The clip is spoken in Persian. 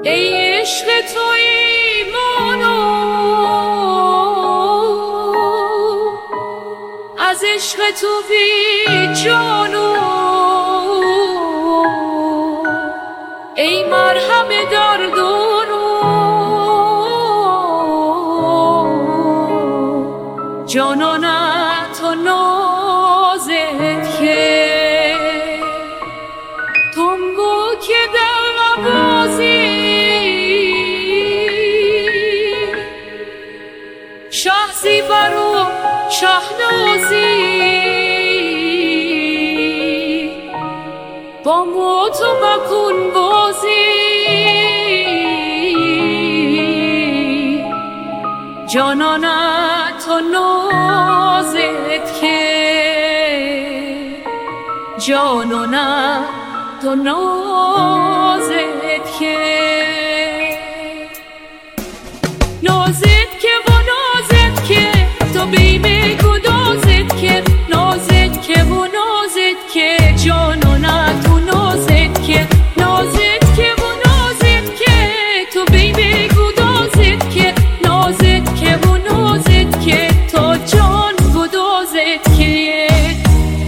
ای عشق تو ایمانو از عشق تو بی جانو ای مرهم دردانو جانانه تو نازت که تنگو که در نوازی شهزی برو شهنازی با موت و مکن بازی جانانه تو نازت که جانانه تو نازت